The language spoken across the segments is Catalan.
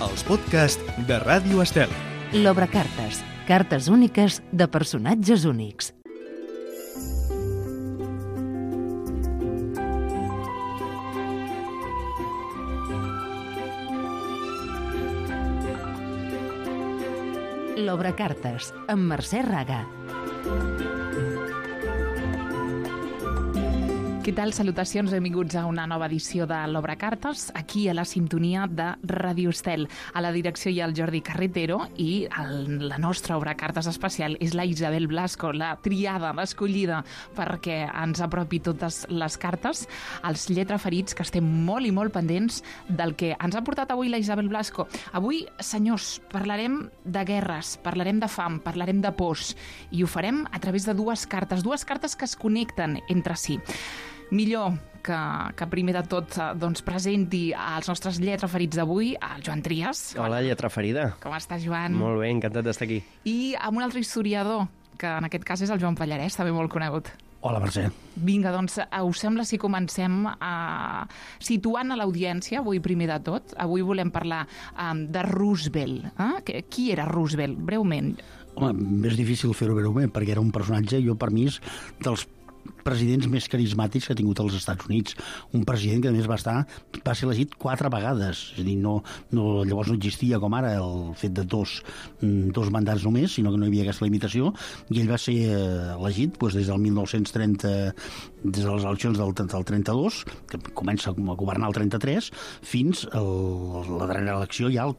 els podcasts de Ràdio Estel. L'Obrecartes, cartes úniques de personatges únics. L'Obrecartes, amb Mercè Raga. Què tal? Salutacions, benvinguts a una nova edició de l'Obrecartes, aquí a la sintonia de Ràdio Estel. A la direcció hi ha el Jordi Carretero i la nostra Obrecartes especial és la Isabel Blasco, la triada, l'escollida, perquè ens apropi totes les cartes, els lletraferits, que estem molt i molt pendents del que ens ha portat avui la Isabel Blasco. Avui, senyors, parlarem de guerres, parlarem de fam, parlarem de pors, i ho farem a través de dues cartes que es connecten entre si. Millor que primer de tot presenti els nostres lletraferits d'avui, el Joan Trias. Hola, lletraferida. Com estàs, Joan? Molt bé, encantat d'estar aquí. I amb un altre historiador, que en aquest cas és el Joan Pallarès, també molt conegut. Hola, Mercè. Vinga, doncs, us sembla si comencem situant a l'audiència, avui primer de tot. Avui volem parlar de Roosevelt. Qui era Roosevelt? Breument. Home, és difícil fer-ho breument, perquè era un personatge, per mi, és dels presidents més carismàtics que ha tingut als Estats Units. Un president que, a més, va ser elegit 4 vegades. És a dir, llavors no existia, com ara, el fet de dos mandats només, sinó que no hi havia aquesta limitació, i ell va ser elegit des del 1930, des de les eleccions del 32, que comença a governar el 33, fins a la darrera elecció ja, el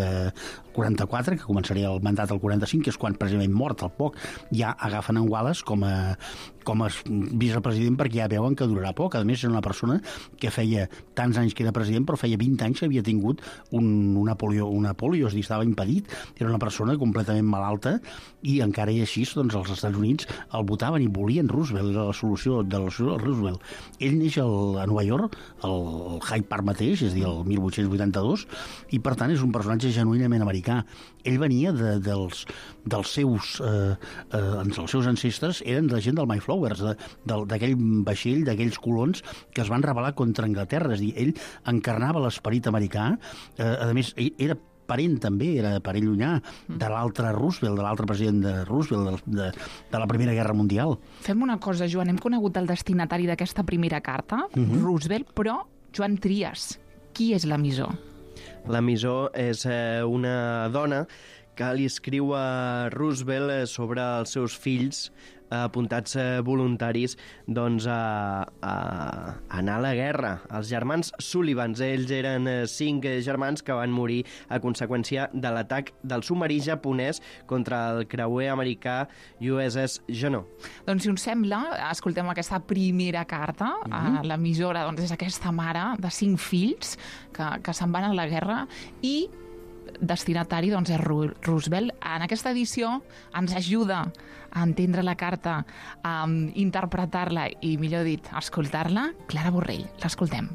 44, que començaria el mandat al 45, que és quan precisament mort al poc, ja agafen en Wallace com a vicepresident, perquè ja veuen que durarà poc. A més, era una persona que feia tants anys que era president, però feia 20 anys que havia tingut una polio, és a dir, estava impedit. Era una persona completament malalta i encara i així, els Estats Units el votaven i volien Roosevelt, era la solució de Roosevelt. Ell neix a Nova York, al Hyde Park mateix, és a dir, el 1882, i per tant és un personatge genuïnament americà. Ell venia dels seus ancestres, eren de la gent del Mayflowers, d'aquell vaixell, d'aquells colons que es van rebel·lar contra Anglaterra. És a dir, ell encarnava l'esperit americà. A més, ell era parent també, era parent llunyà de l'altre Roosevelt, de l'altre president de Roosevelt, de la Primera Guerra Mundial. Fem una cosa, Joan, hem conegut el destinatari d'aquesta primera carta, Roosevelt, però Joan Trias, qui és l'emissor? L'emissor és una dona que li escriu a Roosevelt sobre els seus fills apuntats voluntaris a anar a la guerra. Els germans Sullivan, ells eren 5 germans que van morir a conseqüència de l'atac del submarí japonès contra el creuer americà USS Juneau. Doncs si us sembla, escoltem aquesta primera carta. L'emissora és aquesta mare de 5 fills que se'n van a la guerra i destinatari és Roosevelt. En aquesta edició ens ajuda a entendre la carta, a interpretar-la i, millor dit, a escoltar-la, Clara Borrell. L'escoltem.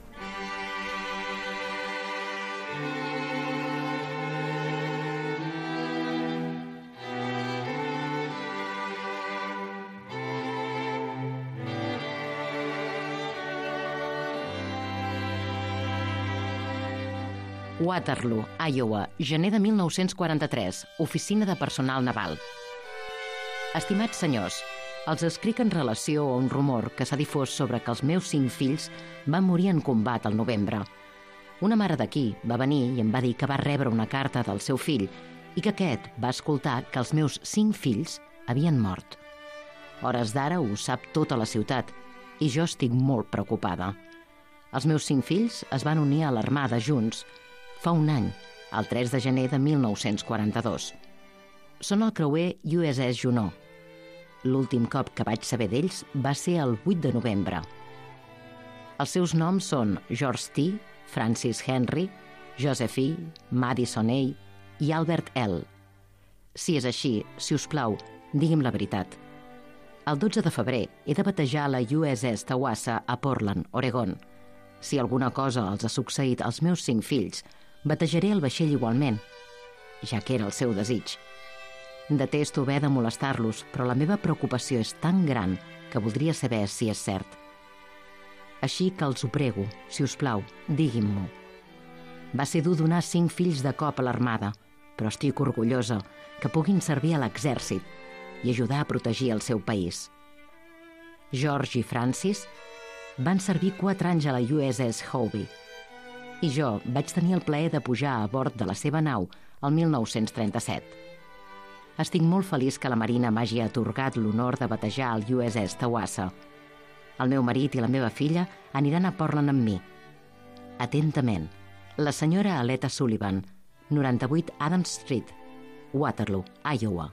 Waterloo, Iowa, gener de 1943, oficina de personal naval. Estimats senyors, els escric en relació a un rumor que s'ha difós sobre que els meus 5 fills van morir en combat al novembre. Una mare d'aquí va venir i em va dir que va rebre una carta del seu fill i que aquest va escoltar que els meus 5 fills havien mort. Hores d'ara ho sap tota la ciutat i jo estic molt preocupada. Els meus 5 fills es van unir a l'armada junts fa un any, el 3 de gener de 1942. Són el creuer USS Juneau. L'últim cop que vaig saber d'ells va ser el 8 de novembre. Els seus noms són George T., Francis Henry, Joseph E., Madison A. i Albert L. Si és així, si us plau, digui'm la veritat. El 12 de febrer he de batejar la USS Tawassa a Portland, Oregon. Si alguna cosa els ha succeït als meus 5 fills, batejaré el vaixell igualment, ja que era el seu desig. Detesto haver de molestar-los, però la meva preocupació és tan gran que voldria saber si és cert. Així que els ho prego, si us plau, diguin-m'ho. Va ser dur donar 5 fills de cop a l'armada, però estic orgullosa que puguin servir a l'exèrcit i ajudar a protegir el seu país. George i Francis van servir 4 anys a la USS Hobby i jo vaig tenir el plaer de pujar a bord de la seva nau el 1937. Estic molt feliç que la Marina m'hagi atorgat l'honor de batejar el USS Tawassa. El meu marit i la meva filla aniran a Portland amb mi. Atentament, la senyora Aleta Sullivan, 98 Adams Street, Waterloo, Iowa.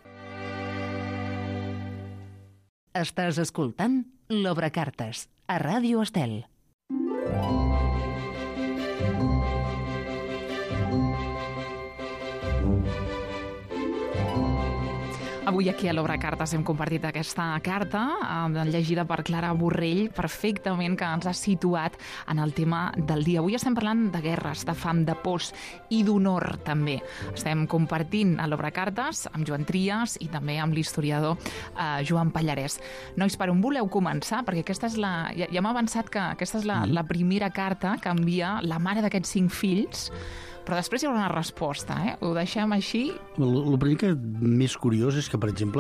Estàs escoltant l'Obrecartes, a Ràdio Estel. Avui aquí a l'Obrecartes hem compartit aquesta carta llegida per Clara Borrell, perfectament, que ens ha situat en el tema del dia. Avui estem parlant de guerres, de fam, de pors i d'honor, també. Estem compartint a l'Obrecartes amb Joan Trias i també amb l'historiador Joan Pallarès. Nois, per on voleu començar? Perquè aquesta és ja m'ha avançat que aquesta és la primera carta que envia la mare d'aquests 5 fills, però després hi haurà una resposta, Ho deixem així. El primer que més curiós és que, per exemple,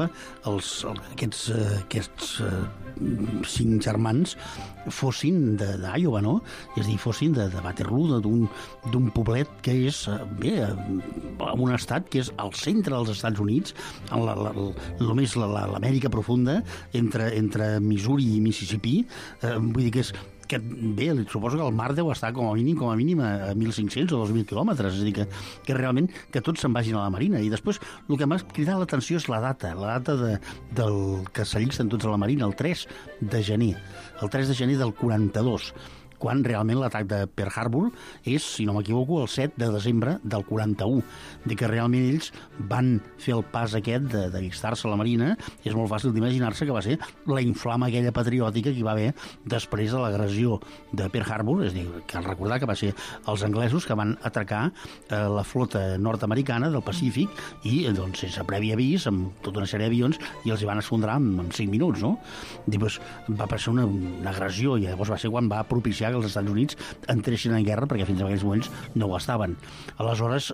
aquests 5 germans fossin d'Iowa, no? És a dir, fossin de Waterloo, d'un poblet que és, un estat que és al centre dels Estats Units, només l'Amèrica profunda, entre Missouri i Mississippi. Vull dir que bé, suposo que el mar deu estar com a mínim a 1.500 o 2.000 quilòmetres, és a dir, que realment que tots se'n vagin a la Marina. I després el que m'ha cridat l'atenció és la data del que s'allisten tots a la Marina, el 3 de gener del 42, quan realment l'atac de Pearl Harbor és, si no m'equivoco, el 7 de desembre del 41. Que realment ells van fer el pas aquest d'allistar-se a la Marina. És molt fàcil d'imaginar-se que va ser la inflama aquella patriòtica que hi va haver després de l'agressió de Pearl Harbor. És a dir, cal recordar que va ser els anglesos que van atracar la flota nord-americana del Pacífic i, doncs, sense previ avís, amb tota una sèrie d'avions, i els hi van esfondrar en 5 minuts, no? Després va passar una agressió i llavors va ser quan va propiciar que els Estats Units entressin en guerra, perquè fins a aquells moments no ho estaven. Aleshores,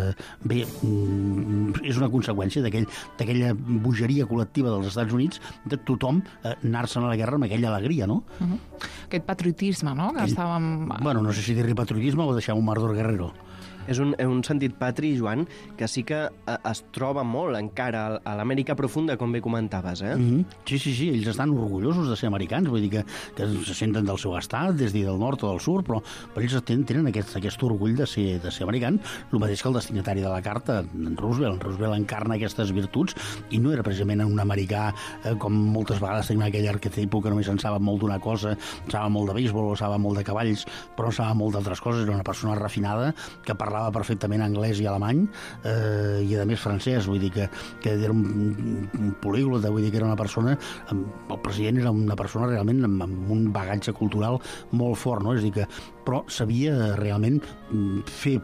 és una conseqüència d'aquella bogeria col·lectiva dels Estats Units, de tothom anar-se'n a la guerra amb aquella alegria, no? Aquest patriotisme, no? Que estàvem... Bueno, no sé si dir-li patriotisme o deixar un Mardor Guerrero. És un sentit patri, Joan, que sí que es troba molt encara a l'Amèrica profunda, com bé comentaves, Sí, ells estan orgullosos de ser americans, vull dir que se senten del seu estat, des del nord o del sud, però ells tenen aquest orgull de ser americans, el mateix que el destinatari de la carta, en Roosevelt. En Roosevelt encarna aquestes virtuts i no era precisament un americà com moltes vegades tenim aquell arquetipo que només en saba molt d'una cosa, en saba molt de béisbol o saba molt de cavalls, però en saba molt d'altres coses. Era una persona refinada que parlava perfectament anglès i alemany i a més francès, vull dir que era un políglota, vull dir que era una persona, el president era una persona realment amb un bagatge cultural molt fort, no? És a dir que però sabia realment fer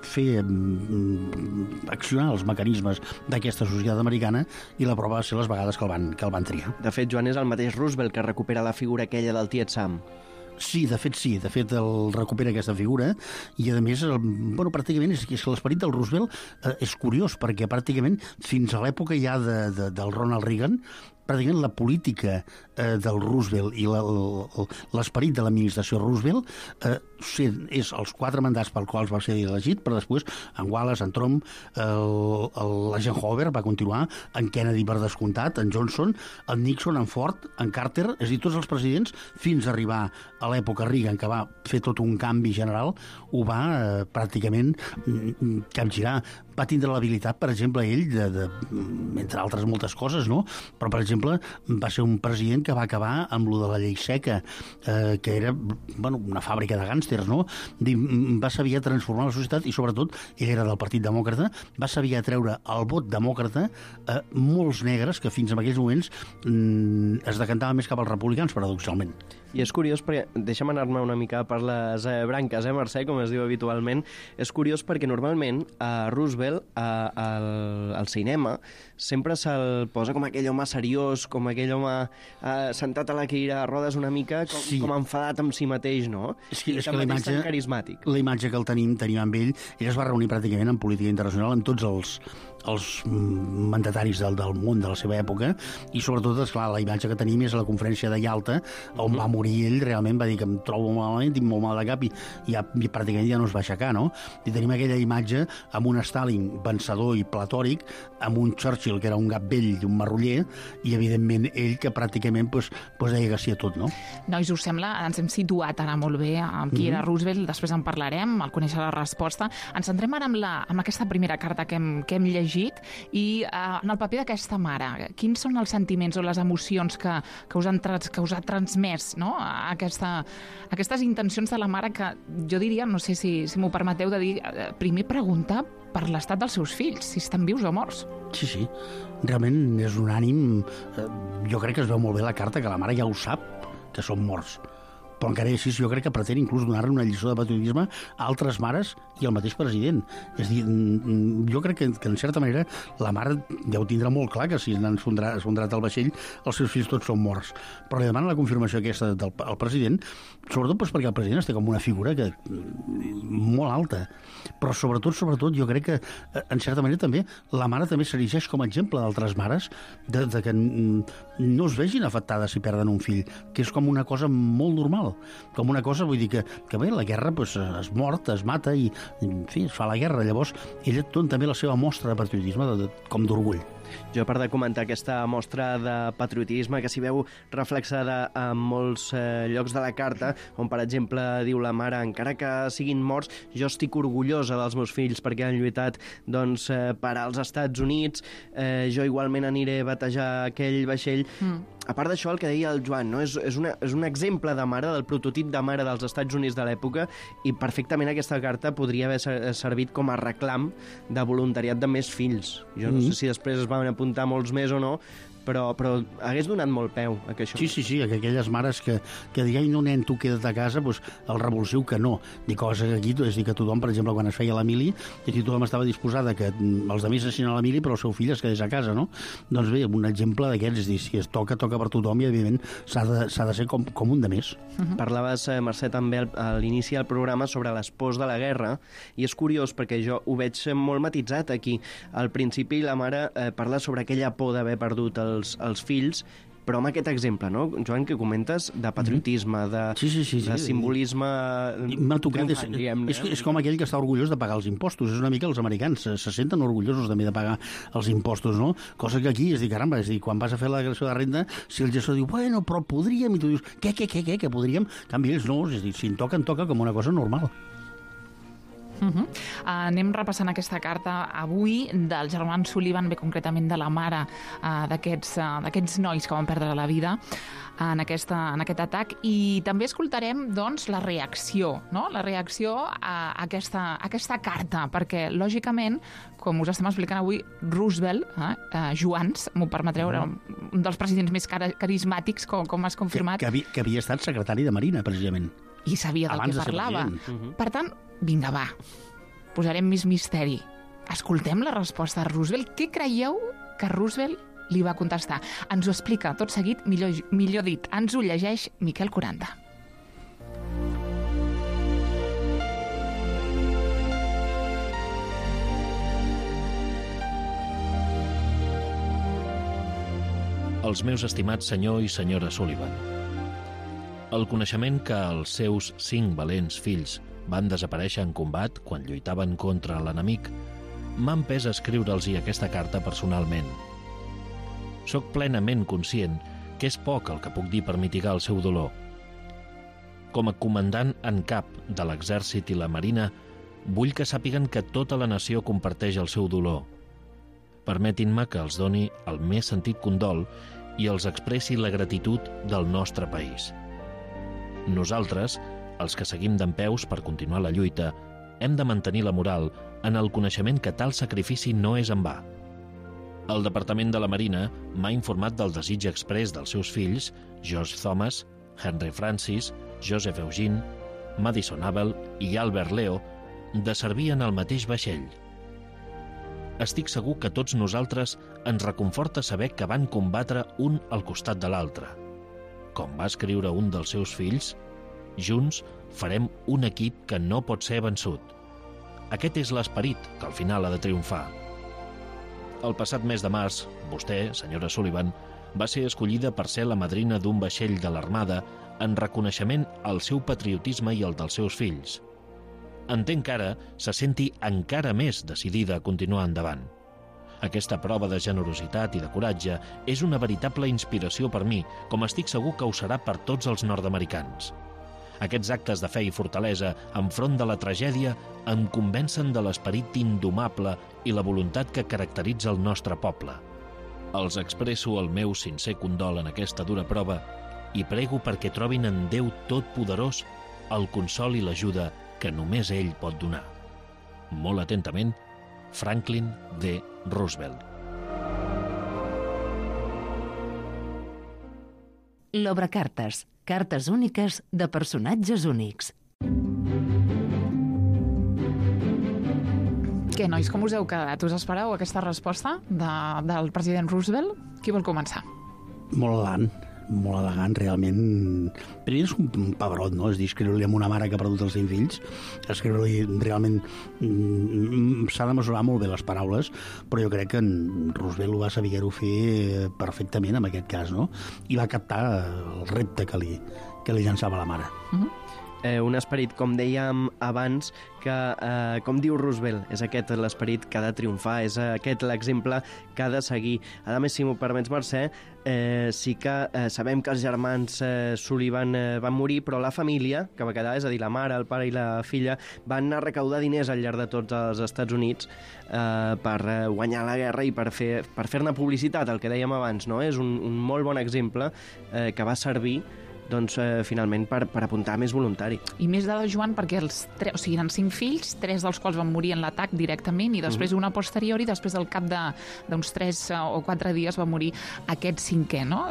accionar els mecanismes d'aquesta societat americana i la prova va ser les vegades que el van triar. De fet, Joan, és el mateix Roosevelt que recupera la figura aquella del tiet Sam. Sí, de fet el recupera aquesta figura i a més, pràcticament és que l'esperit del Roosevelt és curiós perquè pràcticament fins a l'època ja del Ronald Reagan pràcticament la política del Roosevelt i l'esperit de l'administració Roosevelt és els 4 mandats pels quals va ser elegit, però després en Wallace, en Trump, l'Eisenhower va continuar, en Kennedy per descomptat, en Johnson, en Nixon, en Ford, en Carter, és a dir, tots els presidents, fins a arribar a l'època Reagan, que va fer tot un canvi general, ho va pràcticament capgirar. Va tindre l'habilitat, per exemple, ell, entre altres moltes coses, no? Però, per exemple, va ser un president que va acabar amb lo de la llei seca, que era una fàbrica de gàngsters, no? Va saber transformar la societat i, sobretot, ell era del Partit Demòcrata, va saber treure el vot demòcrata a molts negres que fins en aquells moments es decantaven més cap als republicans, paradoxalment. I és curiós perquè, deixa'm anar-me una mica per les branques, Mercè, com es diu habitualment, és curiós perquè normalment a Roosevelt, al cinema, sempre se'l posa com aquell home seriós, com aquell home sentat a la cadira de rodes una mica, com enfadat amb si mateix, no? És que la imatge, carismàtic. La imatge que el tenim amb ell es va reunir pràcticament en política internacional amb tots els mandataris del món de la seva època, i sobretot, esclar, la imatge que tenim és a la conferència de Yalta, on va morir ell, realment va dir que em trobo malament, tinc molt mal de cap, i pràcticament ja no es va aixecar, no? I tenim aquella imatge amb un Stalin vencedor i platòric, amb un Churchill que era un gat vell i un marroller, i evidentment ell que pràcticament deia que sí a tot, no? Nois, us sembla? Ens hem situat ara molt bé amb qui era Roosevelt, després en parlarem, al conèixer la resposta. Ens centrem ara amb aquesta primera carta que hem llegit, i en el paper d'aquesta mare, quins són els sentiments o les emocions que us ha transmès, no? Aquestes intencions de la mare que jo diria, no sé si m'ho permeteu de dir, primer preguntar per l'estat dels seus fills, si estan vius o morts. Sí, realment és un ànim, jo crec que es veu molt bé la carta, que la mare ja ho sap, que són morts. Però encara així jo crec que pretén inclús donar-li una lliçó de patriotisme a altres mares i al mateix president. És a dir, jo crec que en certa manera la mare deu tindre molt clar que si han esfondrat el vaixell els seus fills tots són morts. Però li demana la confirmació aquesta del president, sobretot perquè el president té com una figura molt alta. Però sobretot jo crec que en certa manera també la mare també s'erigeix com a exemple d'altres mares de que no es vegin afectades si perden un fill, que és com una cosa molt normal. Com una cosa, vull dir que bé, la guerra es mort, es mata i, en fi, es fa la guerra. Llavors, ella dona també la seva mostra de patriotisme com d'orgull. Jo, per de comentar aquesta mostra de patriotisme que s'hi veu reflexada en molts llocs de la carta, on, per exemple, diu la mare, encara que siguin morts, jo estic orgullosa dels meus fills perquè han lluitat per als Estats Units, jo igualment aniré a batejar aquell vaixell. A part d'això, el que deia el Joan, no? és un exemple de mare, del prototip de mare dels Estats Units de l'època, i perfectament aquesta carta podria haver servit com a reclam de voluntariat de més fills. Jo no sé si després es van apuntar molts més o no, però hagués donat molt peu a que això... Sí, que aquelles mares que diuen, no, nen, tu queda't a casa, doncs el revulsiu que no. Dic, cosa que aquí, és dir, que tothom, per exemple, quan es feia la mili, aquí tothom estava disposada que els altres assin a la mili, però el seu fill es quedés a casa, no? Doncs bé, un exemple d'aquests, és dir, si es toca per tothom, i evidentment s'ha de ser com un de més. Parlaves, Mercè, també a l'inici del programa sobre les pors de la guerra, i és curiós perquè jo ho veig molt matitzat aquí. Al principi la mare parla sobre aquella por d'haver perdut els fills, però amb aquest exemple, no, Joan, que comentes, de patriotisme, de simbolisme... M'ha tocat, és com aquell que està orgullós de pagar els impostos. És una mica els americans, se senten orgullosos també de pagar els impostos, no? Cosa que aquí, és dir, caramba, quan vas a fer la declaració de renda, si el gestor diu, bueno, però podríem, i tu dius, què podríem? En canvi, ells no, és dir, si en toca com una cosa normal. Anem repassant aquesta carta avui dels germans Sullivan, bé concretament de la mare d'aquests nois que van perdre la vida en aquest atac, i també escoltarem doncs la reacció, no? La reacció a aquesta carta, perquè lògicament, com us estem explicant avui, Roosevelt, Joans, m'ho permetreu, era un dels presidents més carismàtics, com has confirmat. Que havia estat secretari de Marina, precisament. I sabia del que parlava. Per tant, vinga, va, posarem més misteri. Escoltem la resposta de Roosevelt. Què creieu que Roosevelt li va contestar? Ens ho explica tot seguit, millor dit, ens ho llegeix Miquel Coranda. Els meus estimats senyor i senyora Sullivan, el coneixement que els seus 5 valents fills van desaparèixer en combat quan lluitaven contra l'enemic m'ha empès a escriure'ls-hi aquesta carta personalment. Soc plenament conscient que és poc el que puc dir per mitigar el seu dolor. Com a comandant en cap de l'exèrcit i la marina, vull que sàpiguen que tota la nació comparteix el seu dolor. Permetin-me que els doni el més sentit condol i els expressi la gratitud del nostre país. Nosaltres, els que seguim dempeus per continuar la lluita, hem de mantenir la moral en el coneixement que tal sacrifici no és en va. El Departament de la Marina m'ha informat del desig exprés dels seus fills, George Thomas, Henry Francis, Joseph Eugene, Madison Abel i Albert Leo, de servir en el mateix vaixell. Estic segur que tots nosaltres ens reconforta saber que van combatre un al costat de l'altre. Com va escriure un dels seus fills, junts farem un equip que no pot ser vençut. Aquest és l'esperit que al final ha de triomfar. El passat mes de març, vostè, senyora Sullivan, va ser escollida per ser la madrina d'un vaixell de l'Armada en reconeixement al seu patriotisme i al dels seus fills. Entenc que ara se senti encara més decidida a continuar endavant. Aquesta prova de generositat i de coratge és una veritable inspiració per mi, com estic segur que ho serà per tots els nord-americans. Aquests actes de fe i fortalesa enfront de la tragèdia em convencen de l'esperit indomable i la voluntat que caracteritza el nostre poble. Els expresso el meu sincer condol en aquesta dura prova i prego perquè trobin en Déu Totpoderós el consol i l'ajuda que només ell pot donar. Molt atentament, Franklin D. Roosevelt. L'Obrecartes, cartes úniques de personatges únics. Què, nois, com us heu quedat? Us espereu aquesta resposta del president Roosevelt? Qui vol començar? Molt elegant, realment. Primer és un pebrot, no? És dir, escriure-li a una mare que ha perdut els 5 fills, escriure-li realment... S'ha de mesurar molt bé les paraules, però jo crec que en Roosevelt ho va saber-ho fer perfectament en aquest cas, no? I va captar el repte que li llançava la mare. Un esperit, com dèiem abans, que, com diu Roosevelt, és aquest l'esperit que ha de triomfar, és aquest l'exemple que ha de seguir. A més, si m'ho permets, Mercè, sí que sabem que els germans Sullivan van morir, però la família que va quedar, és a dir, la mare, el pare i la filla, van anar a recaudar diners al llarg de tots els Estats Units per guanyar la guerra i per fer-ne publicitat, el que dèiem abans, no? És un molt bon exemple que va servir doncs, finalment per apuntar més voluntari. I més dada, Joan, perquè eren 5 fills, 3 dels quals van morir en l'atac directament i després una posteriori, després al cap d'uns 3 o 4 dies va morir aquest 5è, no?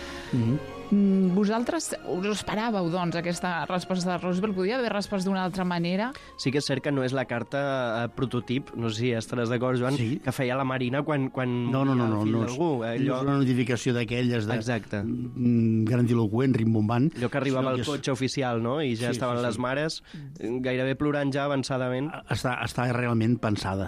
Vosaltres us esperàveu, doncs, aquesta resposta de Roosevelt? Podia haver respost d'una altra manera? Sí que és cert que no és la carta prototip, no sé si estaràs d'acord, Joan, sí? Que feia la Marina quan no, fill d'algú. No és una notificació d'aquelles grandiloquent, rimbombant. Allò que arribava al cotxe oficial, no? I ja estaven les mares gairebé plorant ja avançadament. Està realment pensada,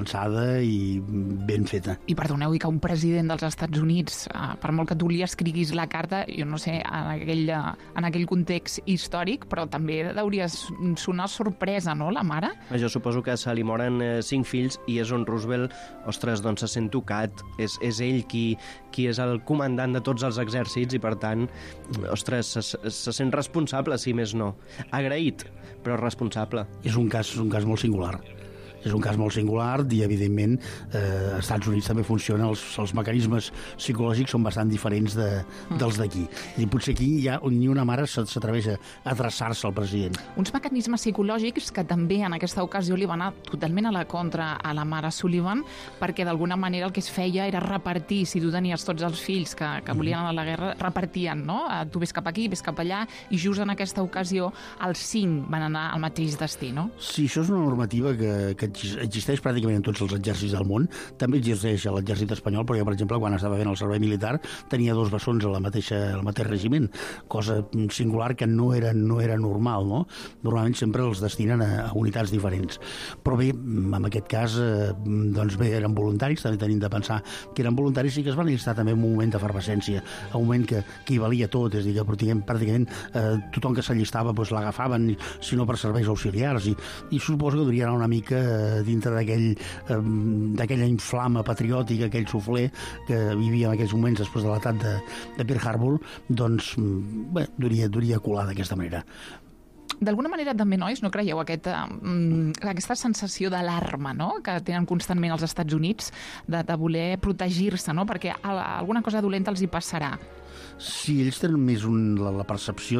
i ben feta. I perdoneu, i que un president dels Estats Units, per molt que tu li escriguis la carta, jo no sé, en aquell context històric, però també hauria sonar sorpresa, no, la mare? Jo suposo que se li moren 5 fills i és on Roosevelt, ostres, doncs se sent tocat. És ell qui és el comandant de tots els exèrcits i, per tant, ostres, se sent responsable, si més no. Agraït, però responsable. És un cas molt singular. És un cas molt singular i, evidentment, als Estats Units també funcionen els mecanismes psicològics són bastant diferents dels d'aquí. I potser aquí ni una mare s'atreveix a adreçar-se al president. Uns mecanismes psicològics que també en aquesta ocasió li van anar totalment a la contra a la mare Sullivan, perquè d'alguna manera el que es feia era repartir, si tu tenies tots els fills que volien anar a la guerra, repartien, no? Tu ves cap aquí, ves cap allà, i just en aquesta ocasió els 5 van anar al mateix destí, no? Sí, això és una normativa que existeix pràcticament en tots els exèrcits del món. També existeix a l'exèrcit espanyol, però jo, per exemple, quan estava fent el servei militar, tenia 2 bessons al mateix regiment, cosa singular que no era normal, no? Normalment sempre els destinen a unitats diferents. Però bé, en aquest cas, doncs bé, eren voluntaris, també tenim de pensar que eren voluntaris i que es van allistar també en un moment d'efervescència, un moment que hi valia tot, és a dir, que pràcticament tothom que s'allistava l'agafaven, si no per serveis auxiliars, i suposo que durien una mica dintre d'aquella inflama patriòtica, aquell suflé que vivia en aquells moments després de l'atac de Pearl Harbor, doncs bé, duria colar d'aquesta manera. D'alguna manera també, nois, no creieu aquesta sensació d'alarma, no?, que tenen constantment els Estats Units de voler protegir-se, no?, perquè alguna cosa dolenta els hi passarà. Sí, ells tenen més la percepció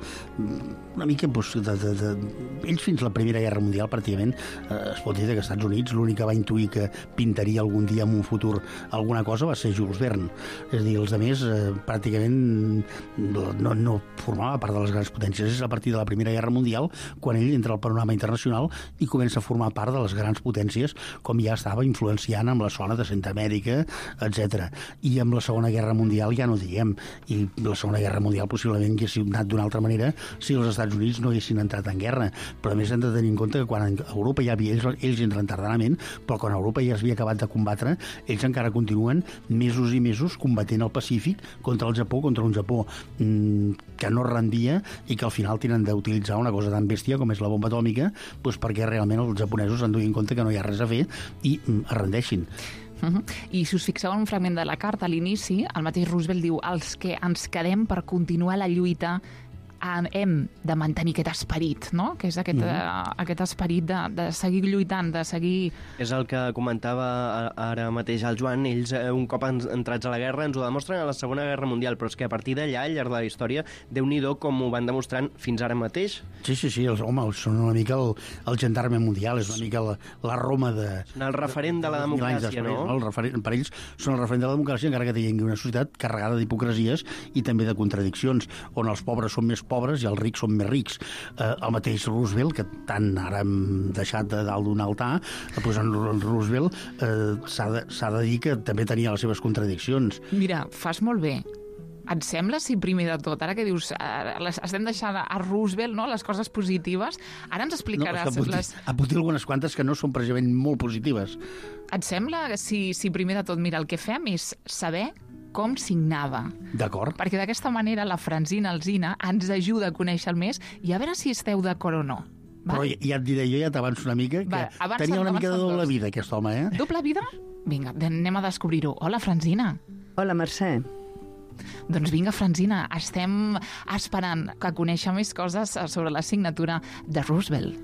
una mica... Ells fins a la Primera Guerra Mundial, pràcticament, es pot dir que als Estats Units l'únic que va intuir que pintaria algun dia en un futur alguna cosa va ser Jules Verne. És a dir, els altres pràcticament no formava part de les grans potències. És a partir de la Primera Guerra Mundial quan ell entra al panorama internacional i comença a formar part de les grans potències, com ja estava influenciant amb la zona de Centreamèrica, etc. I amb la Segona Guerra Mundial ja no diguem. I la Segona Guerra Mundial possiblement hagués anat d'una altra manera si els Estats Units no haguessin entrat en guerra. Però a més hem de tenir en compte que quan a Europa ja havia... Ells entren tardadament, però quan a Europa ja s'havia acabat de combatre, ells encara continuen mesos i mesos combatent al Pacífic contra el Japó, contra un Japó que no rendia i que al final tenen d'utilitzar una cosa tan bèstia com és la bomba atòmica, doncs perquè realment els japonesos han duit en compte que no hi ha res a fer i es rendeixin. I si us fixeu en un fragment de la carta a l'inici, el mateix Roosevelt diu: els que ens quedem per continuar la lluita hem de mantenir aquest esperit, no? Que és aquest esperit de seguir lluitant, de seguir... És el que comentava ara mateix el Joan. Ells, un cop entrats a la guerra, ens ho demostren a la Segona Guerra Mundial, però és que a partir d'allà, al llarg de la història, Déu-n'hi-do com ho van demostrant fins ara mateix. Sí, són una mica el gendarme mundial, és una mica la Roma de... Són el referent de la democràcia, no? Per ells són el referent de la democràcia, encara que tinguin una societat carregada d'hipocresies i també de contradiccions, on els pobres són més pobres i els rics són més rics. El mateix Roosevelt, que tant ara hem deixat de dalt d'un altar, doncs en Roosevelt s'ha de dir que també tenia les seves contradiccions. Mira, fas molt bé. Et sembla, si primer de tot, ara que dius, estem deixant a Roosevelt, no?, les coses positives, ara ens explicaràs... No, a dir algunes quantes que no són precisament molt positives. Et sembla, si primer de tot, mira, el que fem és saber com signava. D'acord. Perquè d'aquesta manera la Francina Alsina ens ajuda a conèixer-lo més i a veure si esteu d'acord o no. Va? Però ja et diré, jo ja t'avanço una mica, que tenia una mica de doble vida, aquest home, eh? Doble vida? Vinga, anem a descobrir-ho. Hola, Francina. Hola, Mercè. Doncs vinga, Francina, estem esperant que conèixer més coses sobre la signatura de Roosevelt.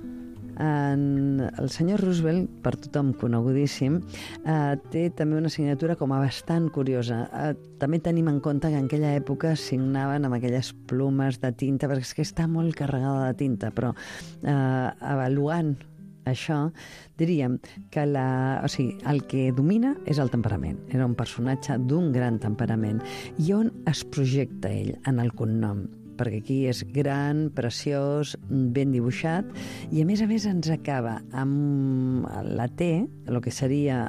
El senyor Roosevelt, per tothom conegudíssim, té també una signatura com a bastant curiosa. També tenim en compte que en aquella època signaven amb aquelles plomes de tinta, perquè és que està molt carregada de tinta, però avaluant això, diríem que el que domina és el temperament. Era un personatge d'un gran temperament. I on es projecta ell? En el cognom. Perquè aquí és gran, preciós, ben dibuixat, i a més ens acaba amb la T, el que seria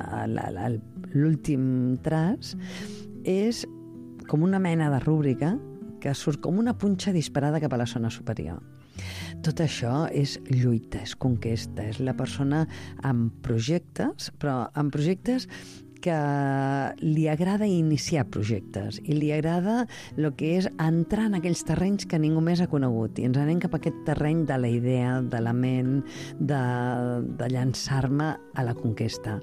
l'últim traç, és com una mena de rúbrica que surt com una punxa disparada cap a la zona superior. Tot això és lluita, és conquesta, és la persona amb projectes, però amb projectes que li agrada iniciar projectes i li agrada el que és entrar en aquells terrenys que ningú més ha conegut, i ens anem cap a aquest terreny de la idea, de la ment, de llançar-me a la conquesta.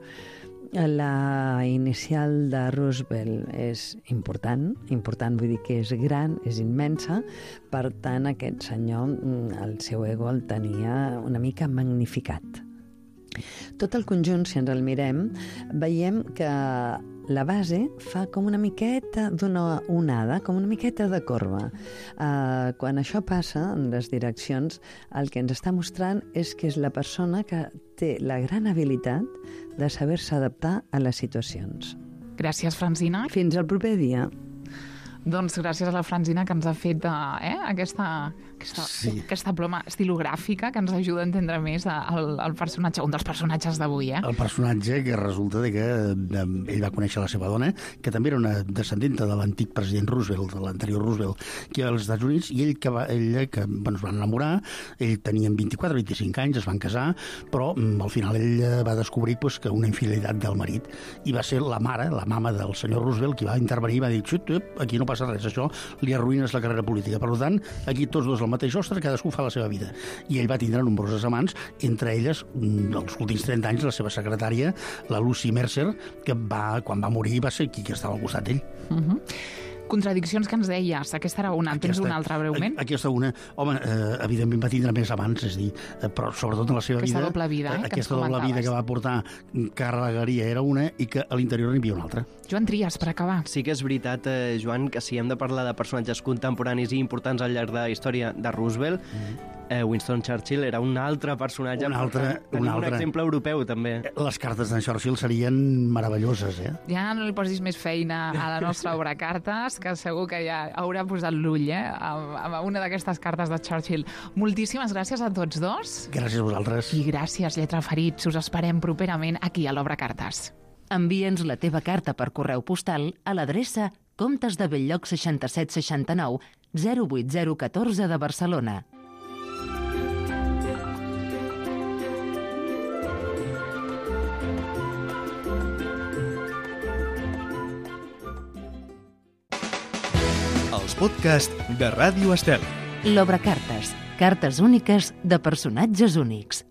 La inicial de Roosevelt és important, vull dir que és gran, és immensa, per tant aquest senyor, el seu ego el tenia una mica magnificat. Tot el conjunt, si ens el mirem, veiem que la base fa com una miqueta d'una onada, com una miqueta de corba. Quan això passa en les direccions, el que ens està mostrant és que és la persona que té la gran habilitat de saber-se adaptar a les situacions. Gràcies, Francina. Fins al proper dia. Doncs gràcies a la Francina, que ens ha fet aquesta ploma estilogràfica que ens ajuda a entendre més el personatge, un dels personatges d'avui. El personatge que resulta que ell va conèixer la seva dona, que també era una descendenta de l'antic president Roosevelt, de l'anterior Roosevelt, que era als Estats Units, i ella que es van enamorar, ell tenien 24-25 anys, es van casar, però al final ell va descobrir que una infidelitat del marit, i va ser la mama del senyor Roosevelt, qui va intervenir i va dir, aquí no passa res, això li arruïnes la carrera política. Per tant, aquí tots dos al mateix ostre, cadascú fa la seva vida. I ell va tindre nombroses amants, entre elles, els últims 30 anys, la seva secretària, la Lucy Mercer, que quan va morir va ser qui estava al costat d'ell. Contradiccions que ens deies, aquesta era una. En tens una altra breument? Aquesta una, home, evidentment va tindre més abans, és dir, però sobretot en la seva aquesta vida... doble vida, aquesta doble vida que va portar carregaria era una i que a l'interior n'hi havia una altra. Joan Trias, per acabar. Sí que és veritat, Joan, que si hem de parlar de personatges contemporanis i importants al llarg de la història de Roosevelt, Winston Churchill era un altre personatge. Un exemple europeu, també. Les cartes d'en Churchill serien meravelloses, Ja no li posis més feina a la nostra obra cartes, que segur que ja haurà posat l'ull, amb una d'aquestes cartes de Churchill. Moltíssimes gràcies a tots dos. Gràcies a vosaltres. I gràcies, Lletraferits. Us esperem properament aquí a l'Obra Cartes. Envia'ns la teva carta per correu postal a l'adreça Comtes de Bell-lloc 6769 08014 de Barcelona. Els podcasts de Ràdio Estel. L'Obra Cartes. Cartes úniques de personatges únics.